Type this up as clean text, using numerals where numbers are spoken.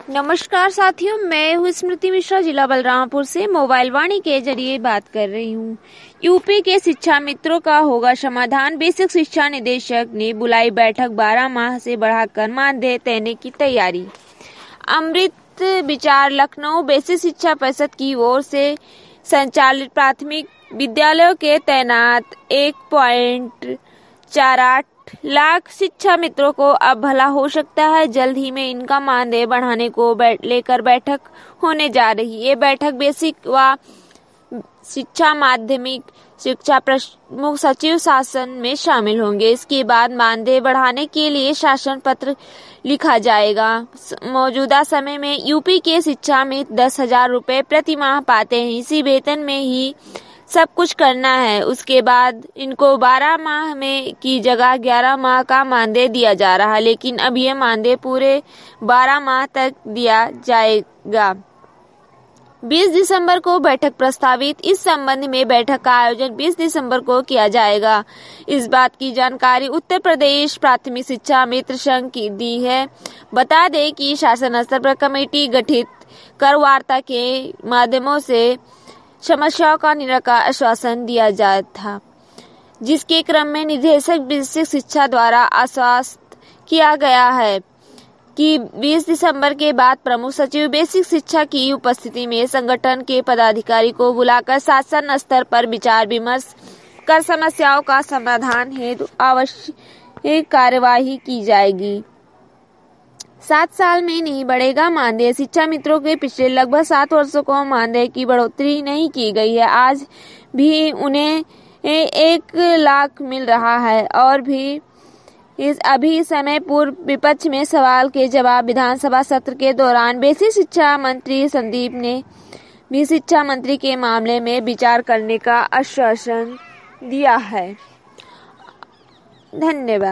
नमस्कार साथियों, मैं हूँ स्मृति मिश्रा, जिला बलरामपुर से मोबाइल वाणी के जरिए बात कर रही हूँ। यूपी के शिक्षा मित्रों का होगा समाधान। बेसिक शिक्षा निदेशक ने बुलाई बैठक, 12 माह से बढ़ाकर मानदेय देने की तैयारी। अमृत विचार लखनऊ बेसिक शिक्षा परिषद की ओर से संचालित प्राथमिक विद्यालयों के तैनात 1.48 लाख शिक्षा मित्रों को अब भला हो सकता है। जल्द ही में इनका मानदेय बढ़ाने को लेकर बैठक होने जा रही है। ये बैठक बेसिक व शिक्षा माध्यमिक शिक्षा प्रमुख सचिव शासन में शामिल होंगे। इसके बाद मानदेय बढ़ाने के लिए शासन पत्र लिखा जाएगा। मौजूदा समय में यूपी के शिक्षा में 10,000 रुपए प्रति माह पाते हैं। इसी वेतन में ही सब कुछ करना है। उसके बाद इनको 12 माह में की जगह 11 माह का मानदेय दिया जा रहा है, लेकिन अब ये मानदेय पूरे 12 माह तक दिया जाएगा। 20 दिसंबर को बैठक प्रस्तावित। इस संबंध में बैठक का आयोजन 20 दिसंबर को किया जाएगा। इस बात की जानकारी उत्तर प्रदेश प्राथमिक शिक्षा मित्र संघ की दी है। बता दें कि शासन स्तर पर कमेटी गठित कर वार्ता के माध्यमों से समस्याओं का निराकरण का आश्वासन दिया जाता था, जिसके क्रम में निदेशक बेसिक शिक्षा द्वारा आश्वस्त किया गया है कि 20 दिसंबर के बाद प्रमुख सचिव बेसिक शिक्षा की उपस्थिति में संगठन के पदाधिकारी को बुलाकर शासन स्तर पर विचार विमर्श कर समस्याओं का समाधान हेतु आवश्यक कार्यवाही की जाएगी। 7 साल में नहीं बढ़ेगा मानदेय। शिक्षा मित्रों के पिछले लगभग 7 वर्षों को मानदेय की बढ़ोतरी नहीं की गई है। आज भी उन्हें 1 लाख मिल रहा है और भी अभी समय पूर्व विपक्ष में सवाल के जवाब विधानसभा सत्र के दौरान बेसिक शिक्षा मंत्री संदीप ने भी शिक्षा मंत्री के मामले में विचार करने का आश्वासन दिया है। धन्यवाद।